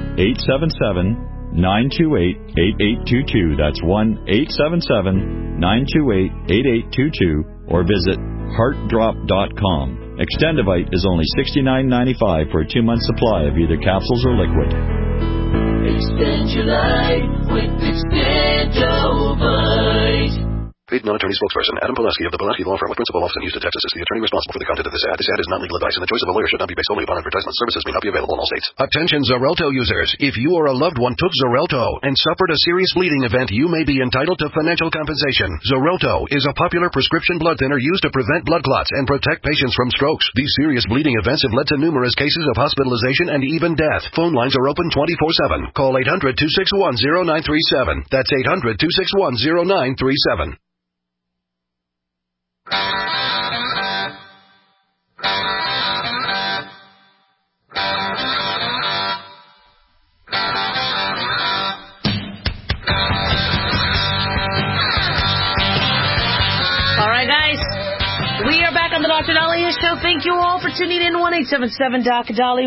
1-877-928-8822. That's 1-877-928-8822, or visit heartdrop.com. Extendivite is only $69.95 for a 2-month supply of either capsules or liquid. Extend your life with Extendivite. Paid non-attorney spokesperson Adam Pulaski of the Pulaski Law Firm with principal office in Houston, Texas is the attorney responsible for the content of this ad. This ad is not legal advice, and the choice of a lawyer should not be based solely upon advertisement. Services may not be available in all states. Attention Xarelto users. If you or a loved one took Xarelto and suffered a serious bleeding event, you may be entitled to financial compensation. Xarelto is a popular prescription blood thinner used to prevent blood clots and protect patients from strokes. These serious bleeding events have led to numerous cases of hospitalization and even death. Phone lines are open 24/7. Call 800-261-0937. That's 800-261-0937. All right, guys. We are back on the Dr. Dahlia Show. thank you all for tuning in. 1-877-DOC-DOLLY,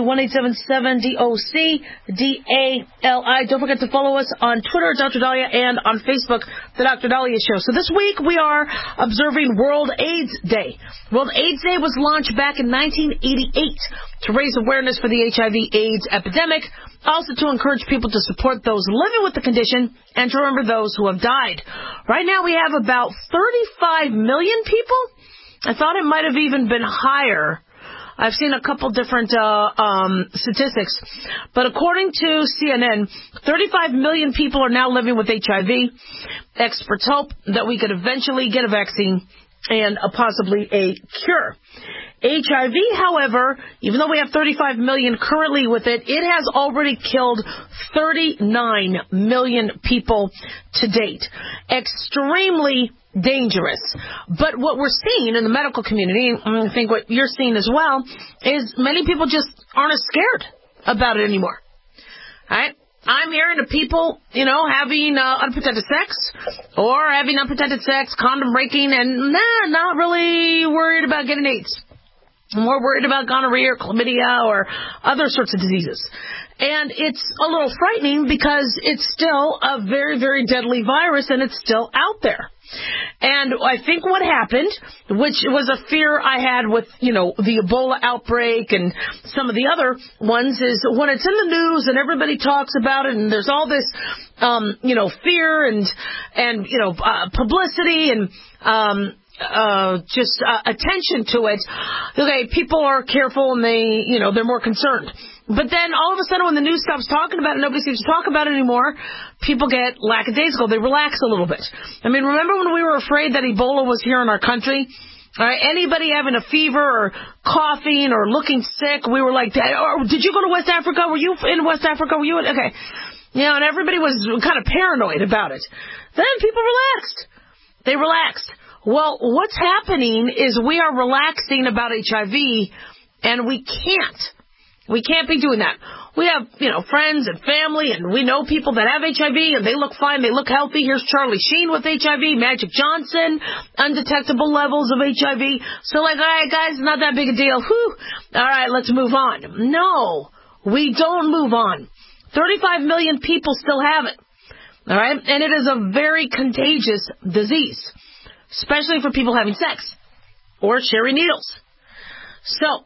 1-877-DOC-DALI. Don't forget to follow us on Twitter, Dr. Dahlia, and on Facebook, The Dr. Dahlia Show. So this week we are observing World AIDS Day. World AIDS Day was launched back in 1988 to raise awareness for the HIV/AIDS epidemic, also to encourage people to support those living with the condition and to remember those who have died. Right now we have about 35 million people. I thought it might have even been higher. I've seen a couple different statistics. But according to CNN, 35 million people are now living with HIV. Experts hope that we could eventually get a vaccine and possibly a cure. HIV, however, even though we have 35 million currently with it, it has already killed 39 million people to date. Extremely dangerous. But what we're seeing in the medical community, and I think what you're seeing as well, is many people just aren't as scared about it anymore. All right? I'm hearing of people, having unprotected sex or having unprotected sex, condom breaking, and not really worried about getting AIDS. More worried about gonorrhea or chlamydia or other sorts of diseases. And it's a little frightening because it's still a very, very deadly virus and it's still out there. And I think what happened, which was a fear I had with, the Ebola outbreak and some of the other ones, is when it's in the news and everybody talks about it and there's all this, fear and publicity and, attention to it. Okay, people are careful and they're more concerned. But then all of a sudden when the news stops talking about it, nobody seems to talk about it anymore, people get lackadaisical. They relax a little bit. I mean, remember when we were afraid that Ebola was here in our country? All right, anybody having a fever or coughing or looking sick, we were like, did you go to West Africa? Were you in West Africa? Were you in? Okay. And everybody was kind of paranoid about it. Then people relaxed. They relaxed. Well, what's happening is we are relaxing about HIV, and we can't. We can't be doing that. We have, friends and family, and we know people that have HIV, and they look fine, they look healthy. Here's Charlie Sheen with HIV, Magic Johnson, undetectable levels of HIV. So all right, guys, not that big a deal. Whew. All right, let's move on. No, we don't move on. 35 million people still have it. All right, and it is a very contagious disease, especially for people having sex or sharing needles. So,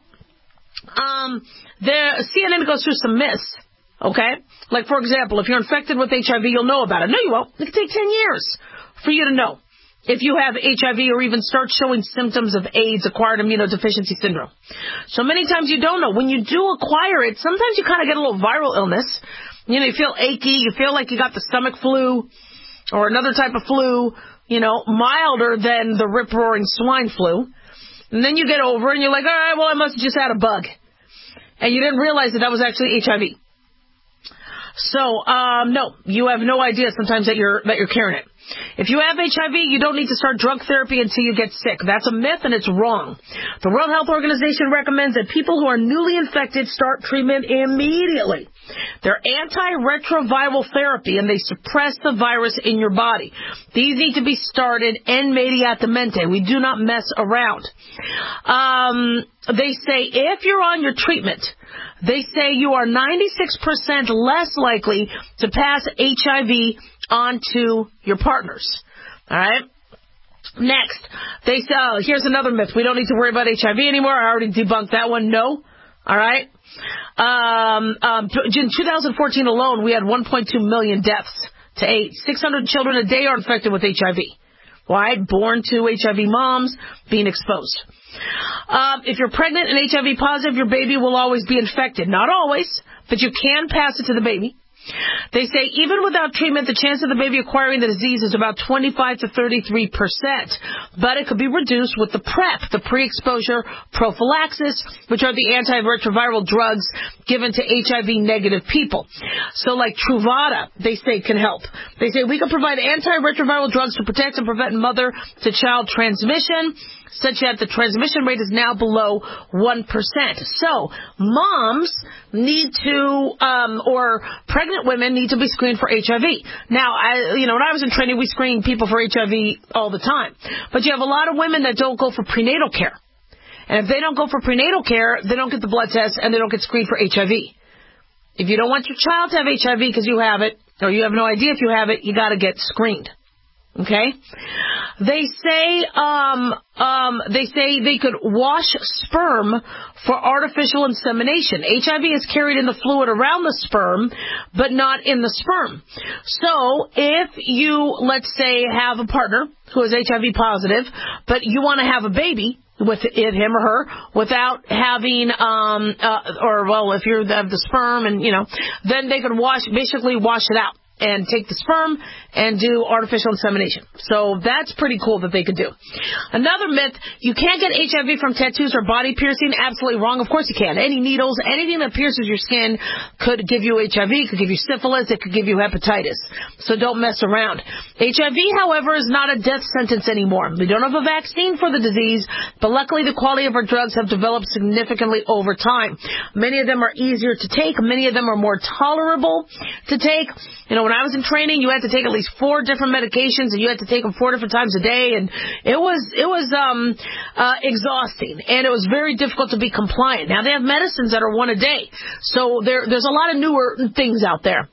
the CNN goes through some myths, okay? Like, for example, if you're infected with HIV, you'll know about it. No, you won't. It could take 10 years for you to know if you have HIV or even start showing symptoms of AIDS, acquired immunodeficiency syndrome. So many times you don't know. When you do acquire it, sometimes you kind of get a little viral illness. You feel achy. You feel like you got the stomach flu or another type of flu, milder than the rip-roaring swine flu. And then you get over it and you're like, all right, well, I must have just had a bug. And you didn't realize that was actually HIV. So, no, you have no idea sometimes that you're carrying it. If you have HIV, you don't need to start drug therapy until you get sick. That's a myth and it's wrong. The World Health Organization recommends that people who are newly infected start treatment immediately. They're antiretroviral therapy and they suppress the virus in your body. These need to be started immediatamente. We do not mess around. They say if you're on your treatment, they say you are 96% less likely to pass HIV onto your partners. All right? Next, they say, here's another myth. We don't need to worry about HIV anymore. I already debunked that one. No. All right? In 2014 alone, we had 1.2 million deaths to AIDS. 600 children a day are infected with HIV. Why? Born to HIV moms being exposed. If you're pregnant and HIV positive, your baby will always be infected. Not always, but you can pass it to the baby. They say even without treatment, the chance of the baby acquiring the disease is about 25 to 33%. But it could be reduced with the PrEP, the pre-exposure prophylaxis, which are the antiretroviral drugs given to HIV-negative people. So like Truvada, they say, can help. They say we can provide antiretroviral drugs to protect and prevent mother-to-child transmission, such that the transmission rate is now below 1%. So moms need to, or pregnant women need to be screened for HIV. Now, when I was in training, we screened people for HIV all the time. But you have a lot of women that don't go for prenatal care. And if they don't go for prenatal care, they don't get the blood test and they don't get screened for HIV. If you don't want your child to have HIV because you have it, or you have no idea if you have it, you got to get screened. Okay? They say they could wash sperm for artificial insemination. HIV is carried in the fluid around the sperm, but not in the sperm. So if you, let's say, have a partner who is HIV positive, but you want to have a baby with him or her without having, if you have the sperm and, then they could basically wash it out and take the sperm and do artificial insemination. So that's pretty cool that they could do. Another myth, you can't get HIV from tattoos or body piercing. Absolutely wrong. Of course you can. Any needles, anything that pierces your skin could give you HIV, could give you syphilis, it could give you hepatitis. So don't mess around. HIV, however, is not a death sentence anymore. We don't have a vaccine for the disease, but luckily the quality of our drugs have developed significantly over time. Many of them are easier to take. Many of them are more tolerable to take. When I was in training, you had to take at least 4 different medications, and you had to take them 4 different times a day, and it was exhausting, and it was very difficult to be compliant. Now they have medicines that are 1 a day, so there's a lot of newer things out there.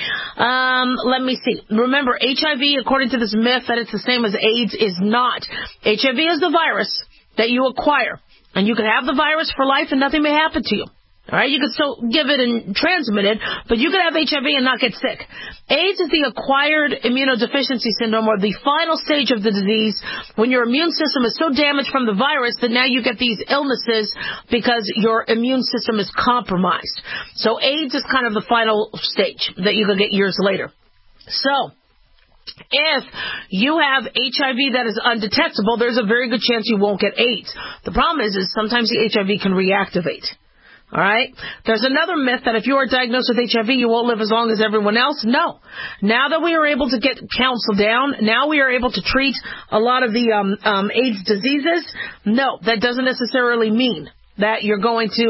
Let me see. Remember, HIV, according to this myth that it's the same as AIDS, is not. HIV is the virus that you acquire, and you can have the virus for life, and nothing may happen to you. All right, you can still give it and transmit it, but you can have HIV and not get sick. AIDS is the acquired immunodeficiency syndrome, or the final stage of the disease, when your immune system is so damaged from the virus that now you get these illnesses because your immune system is compromised. So AIDS is kind of the final stage that you can get years later. So if you have HIV that is undetectable, there's a very good chance you won't get AIDS. The problem is sometimes the HIV can reactivate. All right? There's another myth that if you are diagnosed with HIV, you won't live as long as everyone else. No. Now that we are able to get counsel down, now we are able to treat a lot of the AIDS diseases. No, that doesn't necessarily mean that you're going to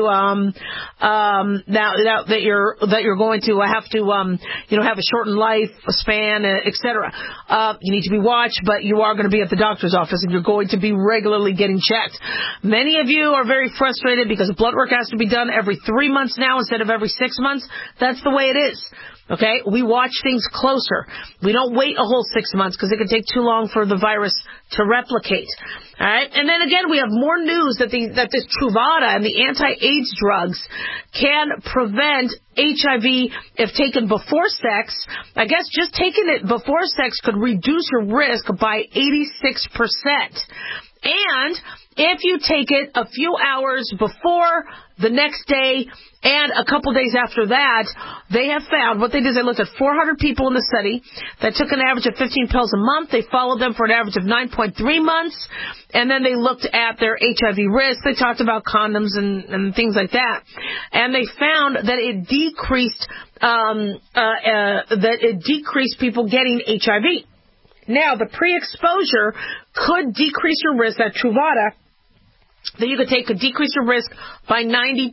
that you're going to have to have a shortened life span, etc. You need to be watched, but you are going to be at the doctor's office and you're going to be regularly getting checked. Many of you are very frustrated because blood work has to be done every 3 months now instead of every 6 months. That's the way it is. Okay, we watch things closer. We don't wait a whole 6 months because it can take too long for the virus to replicate. All right, and then again, we have more news that this Truvada and the anti-AIDS drugs can prevent HIV if taken before sex. I guess just taking it before sex could reduce your risk by 86%. And if you take it a few hours before, the next day, and a couple days after that, they have found, what they did is they looked at 400 people in the study that took an average of 15 pills a month. They followed them for an average of 9.3 months, and then they looked at their HIV risk. They talked about condoms and things like that. And they found that it decreased people getting HIV. Now, the pre-exposure could decrease your risk. That Truvada that you could take could decrease your risk by 92%.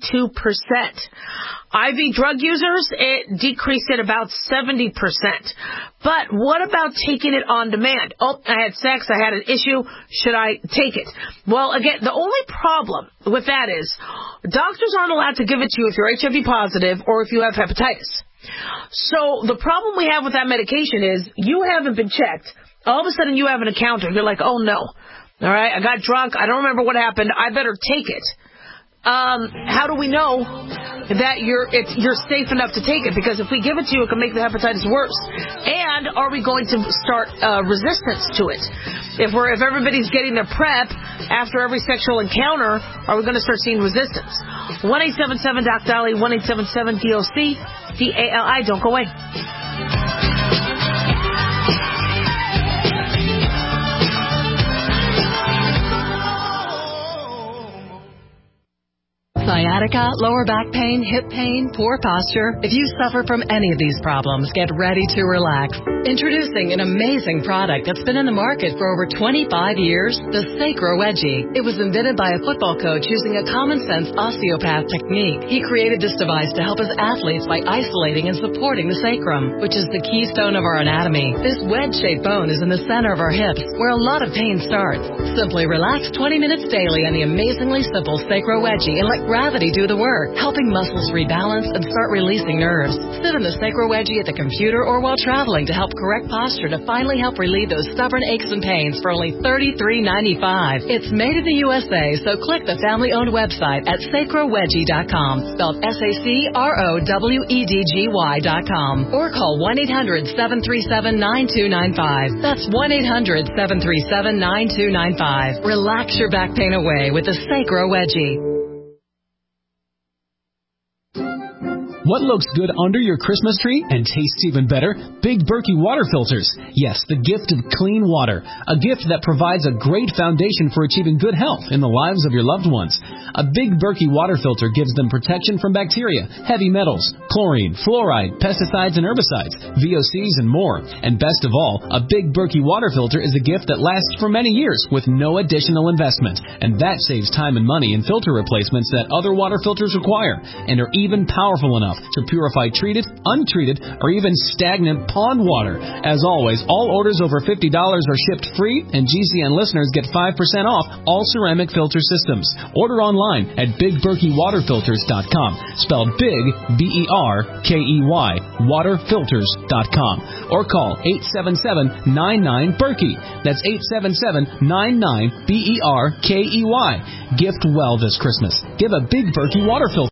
IV drug users, it decreased it about 70%. But what about taking it on demand? Oh, I had sex, I had an issue, should I take it? Well, again, the only problem with that is doctors aren't allowed to give it to you if you're HIV positive or if you have hepatitis. So the problem we have with that medication is you haven't been checked. All of a sudden you have an encounter. You're like, oh no. All right, I got drunk. I don't remember what happened. I better take it. How do we know that you're safe enough to take it? Because if we give it to you, it can make the hepatitis worse. And are we going to start resistance to it? If everybody's getting their PrEP after every sexual encounter, are we going to start seeing resistance? 1-877-DOC-DALI, 1-877-DOC-DALI. Don't go away. Sciatica, lower back pain, hip pain, poor posture. If you suffer from any of these problems, get ready to relax. Introducing an amazing product that's been in the market for over 25 years, the Sacro Wedgie. It was invented by a football coach using a common-sense osteopath technique. He created this device to help his athletes by isolating and supporting the sacrum, which is the keystone of our anatomy. This wedge-shaped bone is in the center of our hips, where a lot of pain starts. Simply relax 20 minutes daily on the amazingly simple Sacro Wedgie and let gravity do the work, helping muscles rebalance and start releasing nerves. Sit in the Sacro Wedgie at the computer or while traveling to help correct posture to finally help relieve those stubborn aches and pains for only $33.95. It's made in the USA, so click the family-owned website at sacrowedgie.com, spelled SACROWEDGY.com, or call 1-800-737-9295. That's 1-800-737-9295. Relax your back pain away with the Sacro Wedgie. What looks good under your Christmas tree and tastes even better? Big Berkey water filters. Yes, the gift of clean water. A gift that provides a great foundation for achieving good health in the lives of your loved ones. A Big Berkey water filter gives them protection from bacteria, heavy metals, chlorine, fluoride, pesticides and herbicides, VOCs and more. And best of all, a Big Berkey water filter is a gift that lasts for many years with no additional investment. And that saves time and money in filter replacements that other water filters require and are even powerful enough to purify treated, untreated, or even stagnant pond water. As always, all orders over $50 are shipped free, and GCN listeners get 5% off all ceramic filter systems. Order online at BigBerkeyWaterFilters.com, spelled Big, B-E-R-K-E-Y, waterfilters.com, or call 877-99-BERKEY. That's 877-99-BERKEY. Gift well this Christmas. Give a Big Berkey water filter